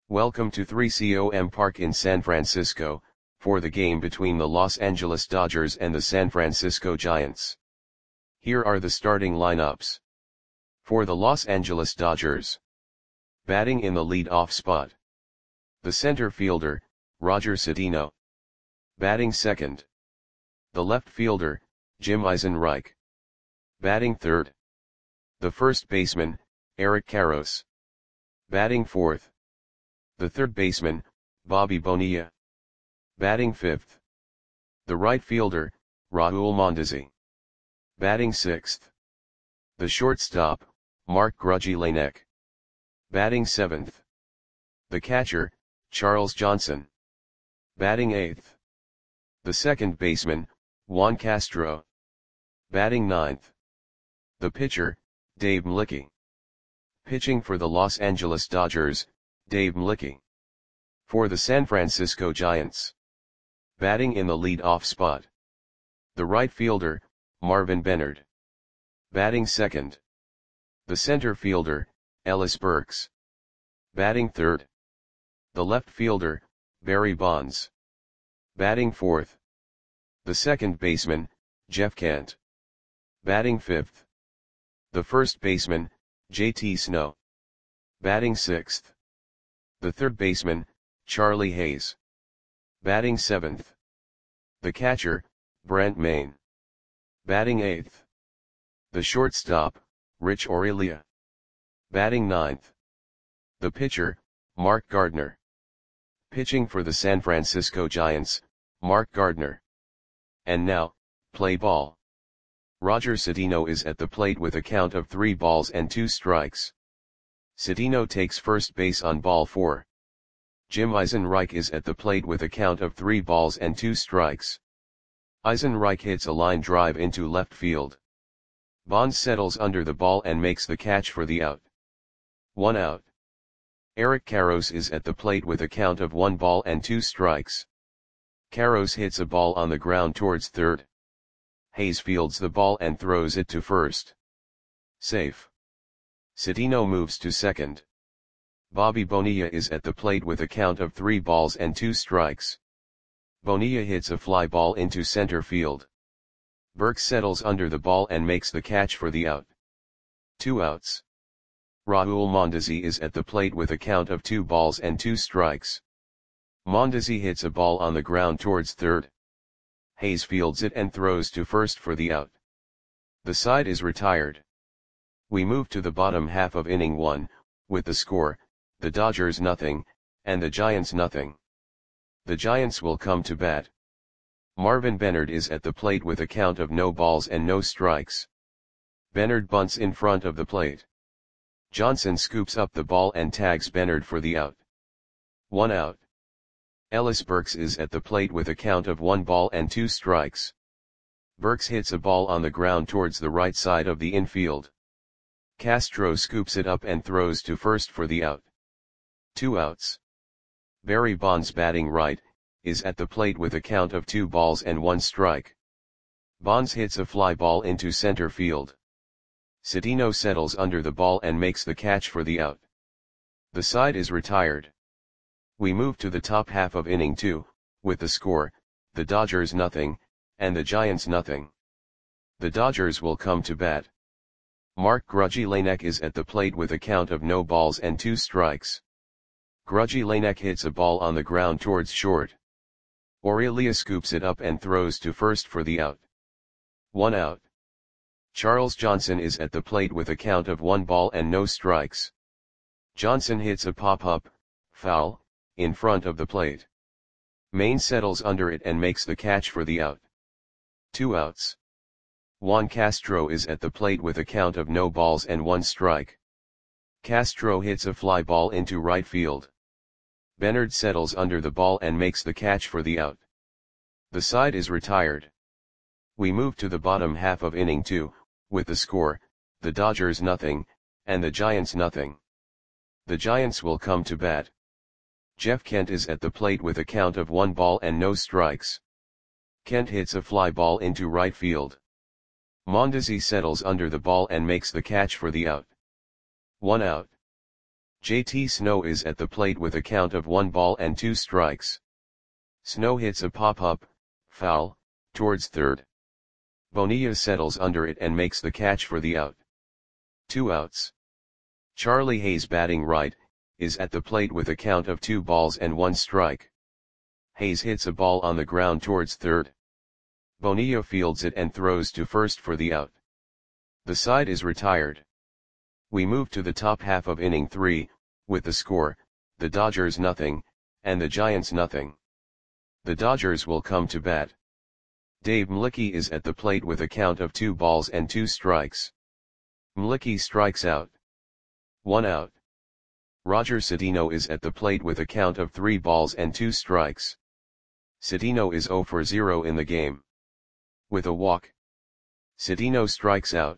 Welcome to 3COM Park in San Francisco, for the game between the Los Angeles Dodgers and the San Francisco Giants. Here are the starting lineups. For the Los Angeles Dodgers. Batting in the lead-off spot. The center fielder, Roger Cedeno. Batting second. The left fielder, Jim Eisenreich. Batting third. The first baseman, Eric Karros. Batting fourth. The third baseman, Bobby Bonilla. Batting fifth. The right fielder, Raul Mondesi. Batting sixth. The shortstop, Mark Grudzielanek. Batting seventh. The catcher, Charles Johnson. Batting eighth. The second baseman, Juan Castro. Batting ninth. The pitcher, Dave Mlicki. Pitching for the Los Angeles Dodgers, Dave Mlicki. For the San Francisco Giants. Batting in the lead-off spot. The right fielder, Marvin Benard. Batting second. The center fielder, Ellis Burks. Batting third. The left fielder, Barry Bonds. Batting fourth. The second baseman, Jeff Kent. Batting fifth. The first baseman, JT Snow. Batting sixth. The third baseman, Charlie Hayes. Batting seventh. The catcher, Brent Mayne. Batting eighth. The shortstop, Rich Aurelia. Batting ninth. The pitcher, Mark Gardner. Pitching for the San Francisco Giants, Mark Gardner. And now, play ball. Roger Cedeno is at the plate with a count of 3 balls and 2 strikes. Cedeno takes first base on ball 4. Jim Eisenreich is at the plate with a count of 3 balls and 2 strikes. Eisenreich hits a line drive into left field. Bonds settles under the ball and makes the catch for the out. 1 out. Eric Karros is at the plate with a count of 1 ball and 2 strikes. Karros hits a ball on the ground towards third. Hayes fields the ball and throws it to first. Safe. Cedeno moves to second. Bobby Bonilla is at the plate with a count of 3 balls and 2 strikes. Bonilla hits a fly ball into center field. Burks settles under the ball and makes the catch for the out. 2 outs. Raul Mondesi is at the plate with a count of 2 balls and 2 strikes. Mondesi hits a ball on the ground towards third. Hayes fields it and throws to first for the out. The side is retired. We move to the bottom half of inning 1, with the score, the Dodgers nothing, and the Giants nothing. The Giants will come to bat. Marvin Benard is at the plate with a count of no balls and no strikes. Benard bunts in front of the plate. Johnson scoops up the ball and tags Benard for the out. 1 out. Ellis Burks is at the plate with a count of 1 ball and 2 strikes. Burks hits a ball on the ground towards the right side of the infield. Castro scoops it up and throws to first for the out. 2 outs. Barry Bonds, batting right, is at the plate with a count of 2 balls and 1 strike. Bonds hits a fly ball into center field. Cedeno settles under the ball and makes the catch for the out. The side is retired. We move to the top half of inning 2, with the score, the Dodgers nothing, and the Giants nothing. The Dodgers will come to bat. Mark Grudzielanek is at the plate with a count of no balls and 2 strikes. Grudzielanek hits a ball on the ground towards short. Aurelia scoops it up and throws to first for the out. 1 out. Charles Johnson is at the plate with a count of 1 ball and no strikes. Johnson hits a pop-up, foul, in front of the plate. Mayne settles under it and makes the catch for the out. 2 outs. Juan Castro is at the plate with a count of no balls and 1 strike. Castro hits a fly ball into right field. Benard settles under the ball and makes the catch for the out. The side is retired. We move to the bottom half of inning 2, with the score, the Dodgers nothing, and the Giants nothing. The Giants will come to bat. Jeff Kent is at the plate with a count of 1 ball and no strikes. Kent hits a fly ball into right field. Mondesi settles under the ball and makes the catch for the out. 1 out. JT Snow is at the plate with a count of 1 ball and 2 strikes. Snow hits a pop-up, foul, towards third. Bonilla settles under it and makes the catch for the out. 2 outs. Charlie Hayes, batting right, is at the plate with a count of 2 balls and 1 strike. Hayes hits a ball on the ground towards third. Bonilla fields it and throws to first for the out. The side is retired. We move to the top half of inning 3, with the score, the Dodgers nothing, and the Giants nothing. The Dodgers will come to bat. Dave Mlicki is at the plate with a count of 2 balls and 2 strikes. Mlicki strikes out. 1 out. Roger Cedeno is at the plate with a count of 3 balls and 2 strikes. Cedeno is 0 for 0 in the game. With a walk. Cedeno strikes out.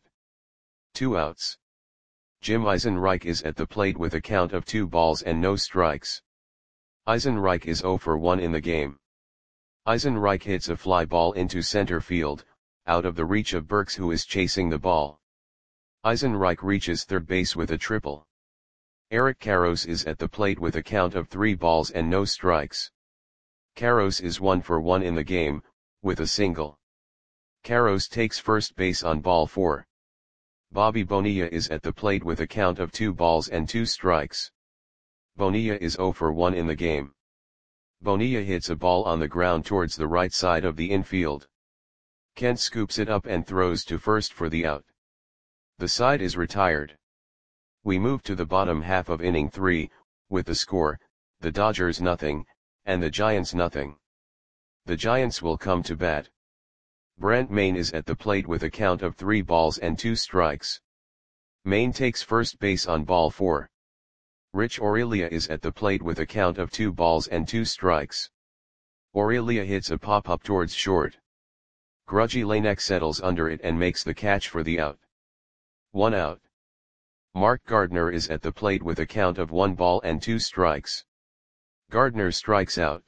2 outs. Jim Eisenreich is at the plate with a count of 2 balls and no strikes. Eisenreich is 0 for 1 in the game. Eisenreich hits a fly ball into center field, out of the reach of Burks, who is chasing the ball. Eisenreich reaches third base with a triple. Eric Karros is at the plate with a count of 3 balls and no strikes. Karros is 1 for 1 in the game, with a single. Karros takes first base on ball 4. Bobby Bonilla is at the plate with a count of 2 balls and 2 strikes. Bonilla is 0 for 1 in the game. Bonilla hits a ball on the ground towards the right side of the infield. Kent scoops it up and throws to first for the out. The side is retired. We move to the bottom half of inning 3, with the score, the Dodgers nothing, and the Giants nothing. The Giants will come to bat. Brent Mayne is at the plate with a count of 3 balls and 2 strikes. Mayne takes first base on ball 4. Rich Aurelia is at the plate with a count of 2 balls and 2 strikes. Aurelia hits a pop-up towards short. Grudgy Lanek settles under it and makes the catch for the out. 1 out. Mark Gardner is at the plate with a count of 1 ball and 2 strikes. Gardner strikes out.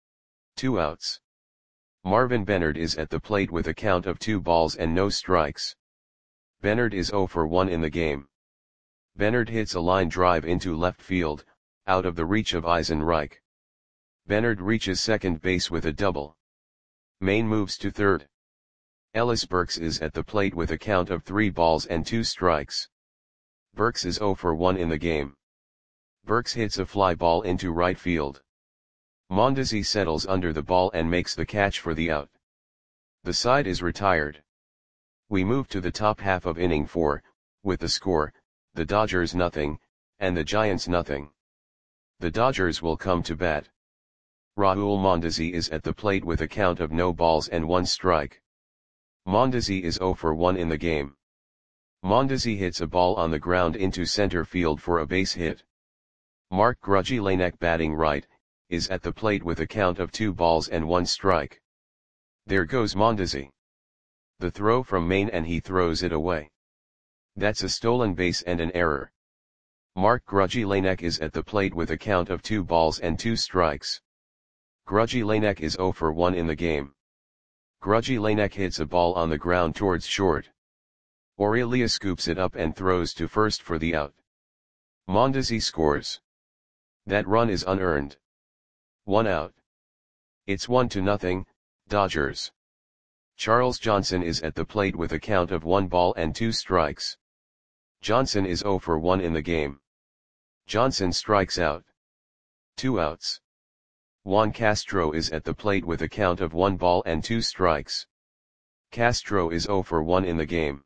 2 outs. Marvin Bennard is at the plate with a count of 2 balls and no strikes. Bennard is 0 for 1 in the game. Bennard hits a line drive into left field, out of the reach of Eisenreich. Bennard reaches second base with a double. Mayne moves to third. Ellis Burks is at the plate with a count of 3 balls and 2 strikes. Burks is 0 for 1 in the game. Burks hits a fly ball into right field. Mondesi settles under the ball and makes the catch for the out. The side is retired. We move to the top half of inning 4, with the score, the Dodgers nothing, and the Giants nothing. The Dodgers will come to bat. Raul Mondesi is at the plate with a count of no balls and 1 strike. Mondesi is 0 for 1 in the game. Mondesi hits a ball on the ground into center field for a base hit. Mark Grudgy Lanek, batting right, is at the plate with a count of 2 balls and 1 strike. There goes Mondesi. The throw from Mayne and he throws it away. That's a stolen base and an error. Mark Grudgy Lanek is at the plate with a count of 2 balls and 2 strikes. Grudgy Lanek is 0 for 1 in the game. Grudgy Lanek hits a ball on the ground towards short. Aurelia scoops it up and throws to first for the out. Mondesi scores. That run is unearned. 1 out. It's 1-0, Dodgers. Charles Johnson is at the plate with a count of 1 ball and 2 strikes. Johnson is 0 for 1 in the game. Johnson strikes out. 2 outs. Juan Castro is at the plate with a count of 1 ball and 2 strikes. Castro is 0 for 1 in the game.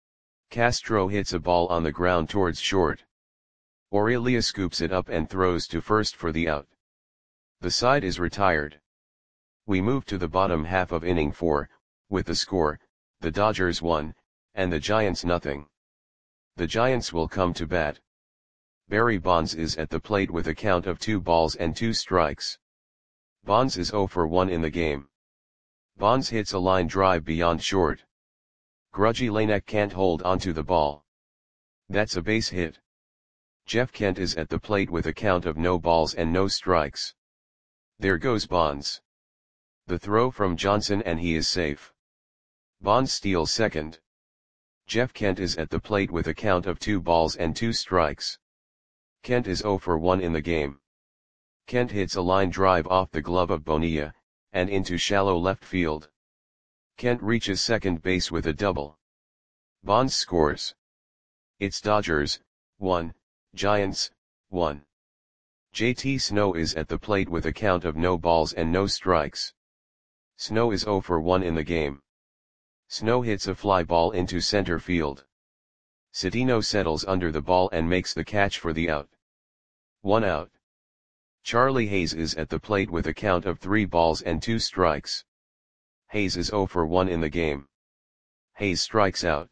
Castro hits a ball on the ground towards short. Aurelia scoops it up and throws to first for the out. The side is retired. We move to the bottom half of inning 4, with the score, the Dodgers 1, and the Giants nothing. The Giants will come to bat. Barry Bonds is at the plate with a count of 2 balls and 2 strikes. Bonds is 0 for 1 in the game. Bonds hits a line drive beyond short. Grudgy Lanek can't hold onto the ball. That's a base hit. Jeff Kent is at the plate with a count of no balls and no strikes. There goes Bonds. The throw from Johnson and he is safe. Bonds steals second. Jeff Kent is at the plate with a count of 2 balls and 2 strikes. Kent is 0 for 1 in the game. Kent hits a line drive off the glove of Bonilla, and into shallow left field. Kent reaches second base with a double. Bonds scores. It's Dodgers, 1, Giants, 1. JT Snow is at the plate with a count of no balls and no strikes. Snow is 0 for 1 in the game. Snow hits a fly ball into center field. Cedeno settles under the ball and makes the catch for the out. 1 out. Charlie Hayes is at the plate with a count of 3 balls and 2 strikes. Hayes is 0 for 1 in the game. Hayes strikes out.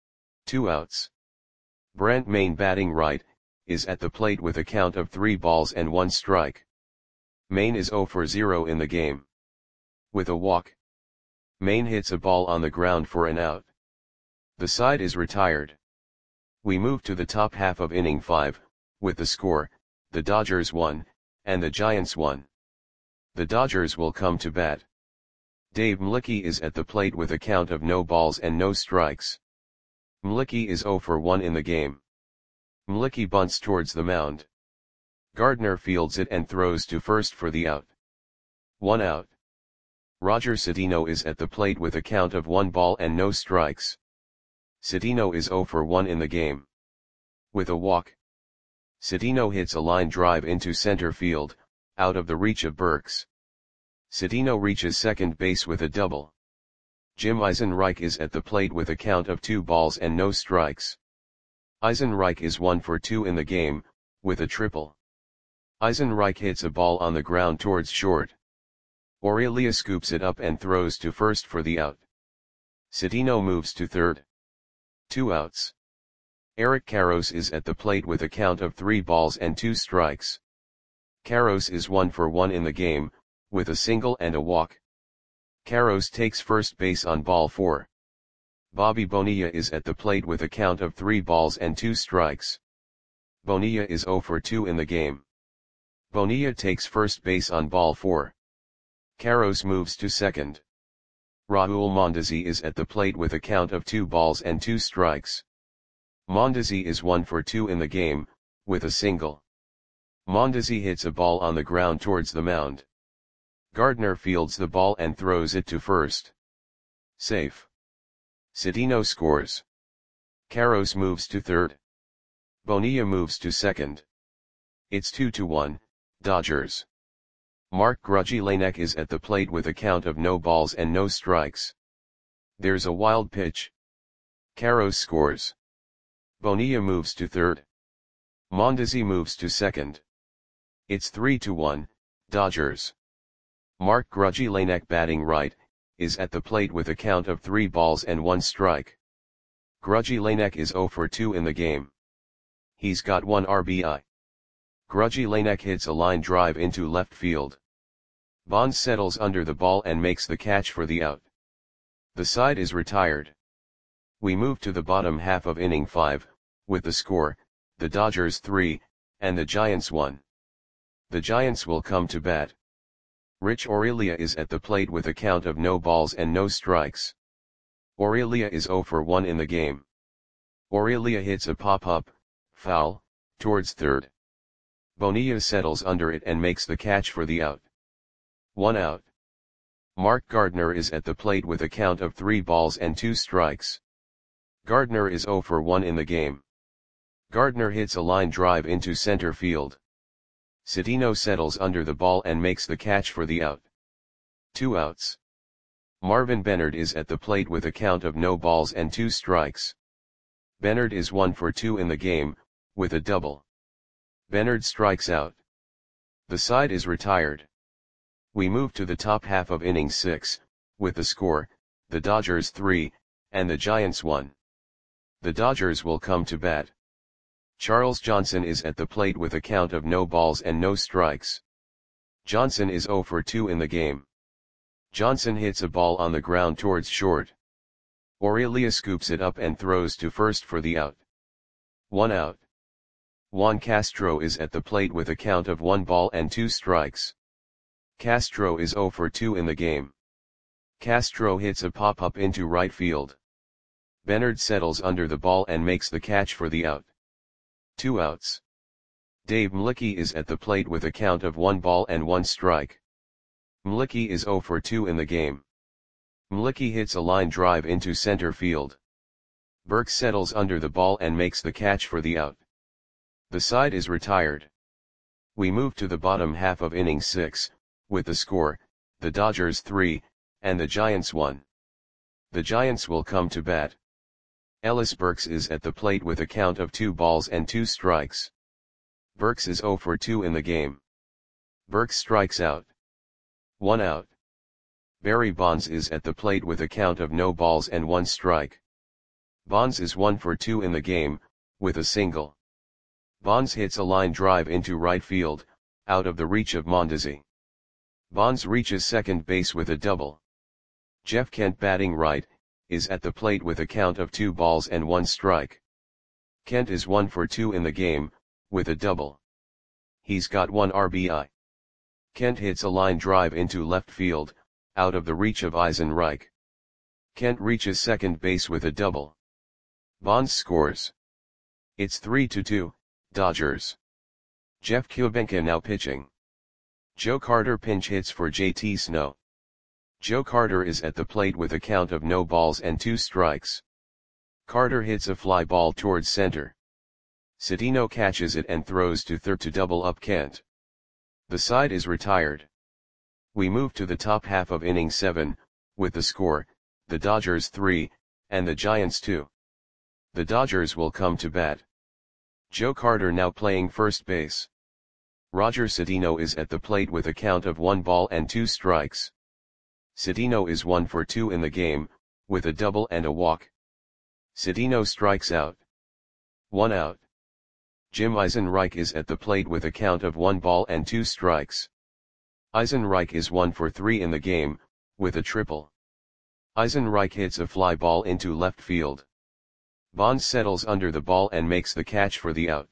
2 outs. Brent Mayne, batting right, is at the plate with a count of 3 balls and 1 strike. Mayne is 0 for 0 in the game. With a walk, Mayne hits a ball on the ground for an out. The side is retired. We move to the top half of inning 5, with the score, the Dodgers 1, and the Giants 1. The Dodgers will come to bat. Dave Mlicki is at the plate with a count of no balls and no strikes. Mlicki is 0 for 1 in the game. Mlicki bunts towards the mound. Gardner fields it and throws to first for the out. 1 out. Roger Cedeno is at the plate with a count of 1 ball and no strikes. Cedeno is 0 for 1 in the game. With a walk, Cedeno hits a line drive into center field, out of the reach of Burks. Cedeno reaches second base with a double. Jim Eisenreich is at the plate with a count of 2 balls and no strikes. Eisenreich is 1 for 2 in the game, with a triple. Eisenreich hits a ball on the ground towards short. Aurelia scoops it up and throws to first for the out. Cedeno moves to third. 2 outs. Eric Karros is at the plate with a count of 3 balls and 2 strikes. Karros is 1 for 1 in the game, with a single and a walk. Karros takes first base on ball 4. Bobby Bonilla is at the plate with a count of 3 balls and 2 strikes. Bonilla is 0 for 2 in the game. Bonilla takes first base on ball 4. Karros moves to second. Raul Mondesi is at the plate with a count of 2 balls and 2 strikes. Mondesi is 1 for 2 in the game, with a single. Mondesi hits a ball on the ground towards the mound. Gardner fields the ball and throws it to first. Safe. Cedeno scores. Karros moves to third. Bonilla moves to second. It's 2-1, Dodgers. Mark Grudzielanek is at the plate with a count of no balls and no strikes. There's a wild pitch. Karros scores. Bonilla moves to third. Mondesi moves to second. It's 3-1, Dodgers. Mark Grudzielanek, batting right, is at the plate with a count of 3 balls and 1 strike. Grudzielanek is 0 for 2 in the game. He's got 1 RBI. Grudzielanek hits a line drive into left field. Bonds settles under the ball and makes the catch for the out. The side is retired. We move to the bottom half of inning 5, with the score, the Dodgers 3, and the Giants 1. The Giants will come to bat. Rich Aurelia is at the plate with a count of no balls and no strikes. Aurelia is 0 for 1 in the game. Aurelia hits a pop-up, foul, towards third. Bonilla settles under it and makes the catch for the out. 1 out. Mark Gardner is at the plate with a count of 3 balls and 2 strikes. Gardner is 0 for 1 in the game. Gardner hits a line drive into center field. Cedeno settles under the ball and makes the catch for the out. 2 outs. Marvin Bennard is at the plate with a count of no balls and 2 strikes. Bennard is 1 for 2 in the game, with a double. Bennard strikes out. The side is retired. We move to the top half of inning 6, with the score, the Dodgers 3, and the Giants 1. The Dodgers will come to bat. Charles Johnson is at the plate with a count of no balls and no strikes. Johnson is 0 for 2 in the game. Johnson hits a ball on the ground towards short. Aurelia scoops it up and throws to first for the out. 1 out. Juan Castro is at the plate with a count of 1 ball and 2 strikes. Castro is 0 for 2 in the game. Castro hits a pop-up into right field. Bennard settles under the ball and makes the catch for the out. 2 outs. Dave Mlicki is at the plate with a count of 1 ball and 1 strike. Mlicki is 0 for 2 in the game. Mlicki hits a line drive into center field. Burks settles under the ball and makes the catch for the out. The side is retired. We move to the bottom half of inning 6, with the score, the Dodgers 3, and the Giants 1. The Giants will come to bat. Ellis Burks is at the plate with a count of 2 balls and 2 strikes. Burks is 0 for 2 in the game. Burks strikes out. 1 out. Barry Bonds is at the plate with a count of no balls and 1 strike. Bonds is 1 for 2 in the game, with a single. Bonds hits a line drive into right field, out of the reach of Mondesi. Bonds reaches second base with a double. Jeff Kent, batting right, is at the plate with a count of 2 balls and 1 strike. Kent is 1 for 2 in the game, with a double. He's got 1 RBI. Kent hits a line drive into left field, out of the reach of Eisenreich. Kent reaches second base with a double. Bonds scores. It's 3-2, Dodgers. Jeff Kubenka now pitching. Joe Carter pinch hits for JT Snow. Joe Carter is at the plate with a count of no balls and 2 strikes. Carter hits a fly ball towards center. Cedeno catches it and throws to third to double up Kent. The side is retired. We move to the top half of inning 7, with the score, the Dodgers 3, and the Giants 2. The Dodgers will come to bat. Joe Carter now playing first base. Roger Cedeno is at the plate with a count of 1 ball and 2 strikes. Cedeno is 1 for 2 in the game, with a double and a walk. Cedeno strikes out. 1 out. Jim Eisenreich is at the plate with a count of 1 ball and 2 strikes. Eisenreich is 1 for 3 in the game, with a triple. Eisenreich hits a fly ball into left field. Bonds settles under the ball and makes the catch for the out.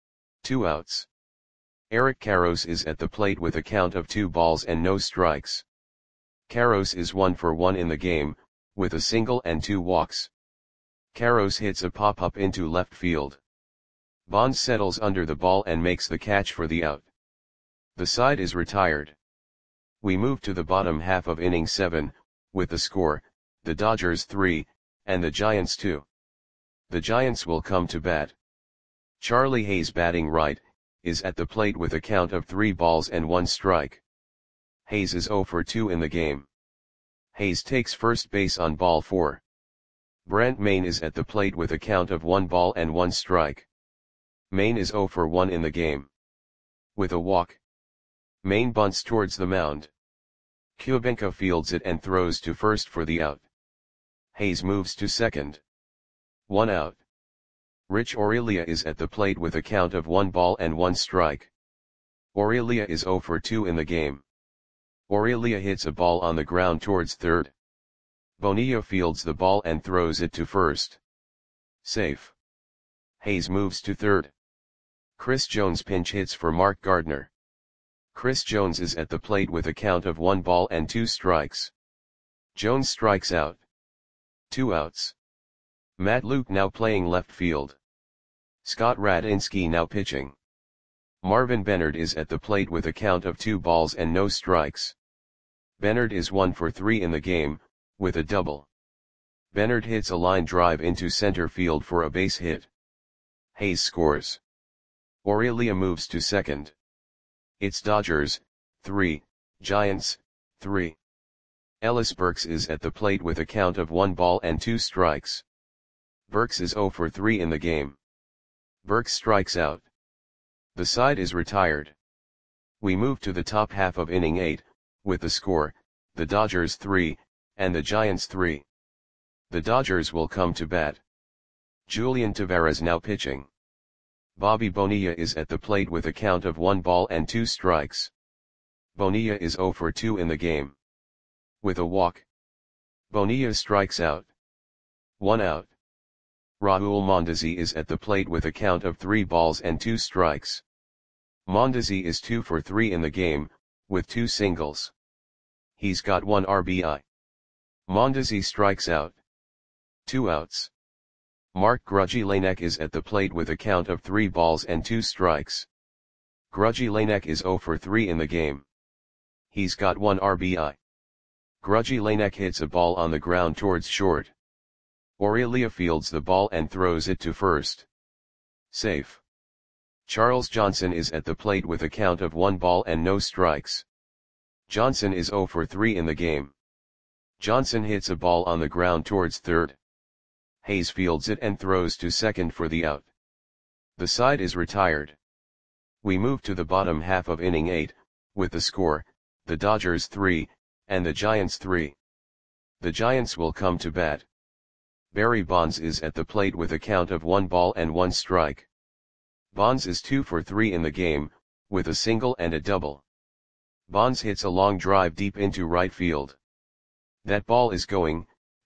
2 outs. Eric Karros is at the plate with a count of 2 balls and no strikes. Karros is 1 for 1 in the game, with a single and 2 walks. Karros hits a pop-up into left field. Bonds settles under the ball and makes the catch for the out. The side is retired. We move to the bottom half of inning 7, with the score, the Dodgers 3, and the Giants 2. The Giants will come to bat. Charlie Hayes, batting right, is at the plate with a count of 3 balls and 1 strike. Hayes is 0 for 2 in the game. Hayes takes first base on ball 4. Brant Maine is at the plate with a count of 1 ball and 1 strike. Maine is 0 for 1 in the game. With a walk. Maine bunts towards the mound. Kubenka fields it and throws to first for the out. Hayes moves to second. 1 out. Rich Aurelia is at the plate with a count of 1 ball and 1 strike. Aurelia is 0 for 2 in the game. Aurelia hits a ball on the ground towards third. Bonilla fields the ball and throws it to first. Safe. Hayes moves to third. Chris Jones pinch hits for Mark Gardner. Chris Jones is at the plate with a count of 1 ball and 2 strikes. Jones strikes out. 2 outs. Matt Luke now playing left field. Scott Radinsky now pitching. Marvin Bennard is at the plate with a count of 2 balls and no strikes. Bennard is 1 for 3 in the game, with a double. Bennard hits a line drive into center field for a base hit. Hayes scores. Aurelia moves to second. It's Dodgers 3, Giants 3. Ellis Burks is at the plate with a count of 1 ball and 2 strikes. Burks is 0 for 3 in the game. Burks strikes out. The side is retired. We move to the top half of inning 8, with the score, the Dodgers 3, and the Giants 3. The Dodgers will come to bat. Julian Taveras now pitching. Bobby Bonilla is at the plate with a count of 1 ball and 2 strikes. Bonilla is 0 for 2 in the game. With a walk. Bonilla strikes out. 1 out. Raul Mondesi is at the plate with a count of 3 balls and 2 strikes. Mondesi is 2 for 3 in the game, with 2 singles. He's got 1 RBI. Mondesi strikes out. 2 outs. Mark Grudzielanek is at the plate with a count of 3 balls and 2 strikes. Grudgy Lanek is 0 for 3 in the game. He's got 1 RBI. Grudgy Lanek hits a ball on the ground towards short. Aurelia fields the ball and throws it to first. Safe. Charles Johnson is at the plate with a count of 1 ball and no strikes. Johnson is 0 for 3 in the game. Johnson hits a ball on the ground towards third. Hayes fields it and throws to second for the out. The side is retired. We move to the bottom half of inning 8, with the score, the Dodgers 3, and the Giants 3. The Giants will come to bat. Barry Bonds is at the plate with a count of 1 ball and 1 strike. Bonds is 2 for 3 in the game, with a single and a double. Bonds hits a long drive deep into right field. That ball is gone.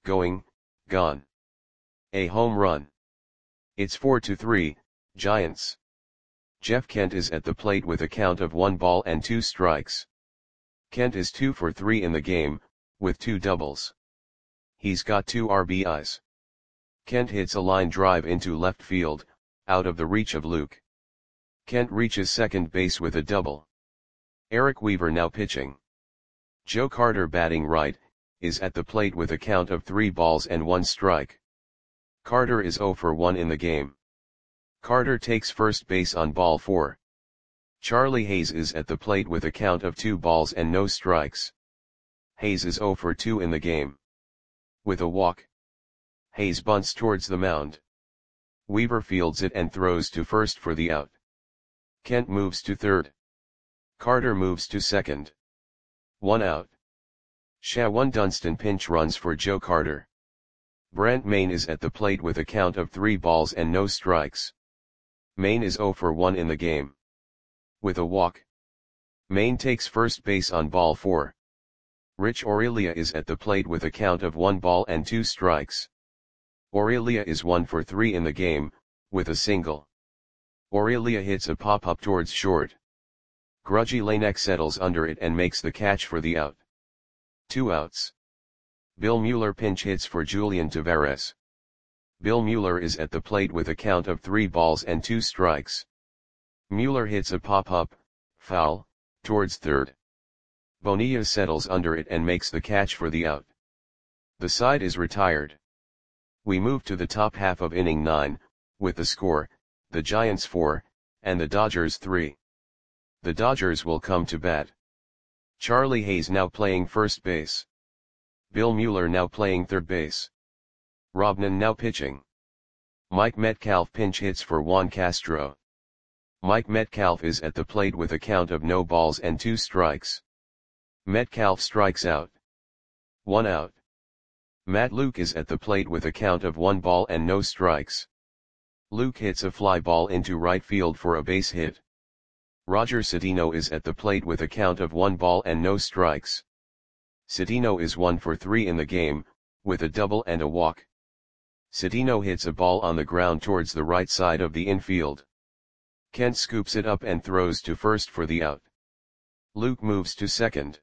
A home run. It's 4-3, Giants. Jeff Kent is at the plate with a count of 1 ball and 2 strikes. Kent is 2 for 3 in the game, with 2 doubles. He's got 2 RBIs. Kent hits a line drive into left field, out of the reach of Luke. Kent reaches second base with a double. Eric Weaver now pitching. Joe Carter batting right, is at the plate with a count of 3 balls and 1 strike. Carter is 0 for 1 in the game. Carter takes first base on ball 4. Charlie Hayes is at the plate with a count of 2 balls and no strikes. Hayes is 0 for 2 in the game. With a walk. Hayes bunts towards the mound. Weaver fields it and throws to first for the out. Kent moves to third. Carter moves to second. 1 out. Shawan Dunston pinch runs for Joe Carter. Brant Main is at the plate with a count of 3 balls and no strikes. Main is 0 for 1 in the game. With a walk. Main takes first base on ball 4. Rich Aurelia is at the plate with a count of 1 ball and 2 strikes. Aurelia is 1 for 3 in the game, with a single. Aurelia hits a pop-up towards short. Grudgy Lanek settles under it and makes the catch for the out. 2 outs. Bill Mueller pinch hits for Julian Tavares. Bill Mueller is at the plate with a count of 3 balls and 2 strikes. Mueller hits a pop-up, foul, towards third. Bonilla settles under it and makes the catch for the out. The side is retired. We move to the top half of inning 9, with the score, the Giants 4, and the Dodgers 3. The Dodgers will come to bat. Charlie Hayes now playing first base. Bill Mueller now playing third base. Robnan now pitching. Mike Metcalf pinch hits for Juan Castro. Mike Metcalf is at the plate with a count of no balls and 2 strikes. Metcalf strikes out. 1 out. Matt Luke is at the plate with a count of 1 ball and no strikes. Luke hits a fly ball into right field for a base hit. Roger Cedeno is at the plate with a count of 1 ball and no strikes. Cedeno is 1 for 3 in the game, with a double and a walk. Cedeno hits a ball on the ground towards the right side of the infield. Kent scoops it up and throws to first for the out. Luke moves to second.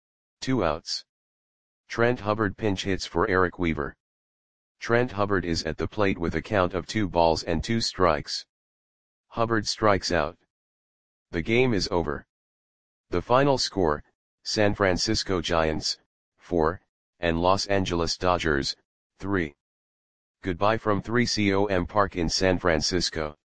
2 outs. Trent Hubbard pinch hits for Eric Weaver. Trent Hubbard is at the plate with a count of 2 balls and 2 strikes. Hubbard strikes out. The game is over. The final score, San Francisco Giants, 4, and Los Angeles Dodgers, 3. Goodbye from 3Com Park in San Francisco.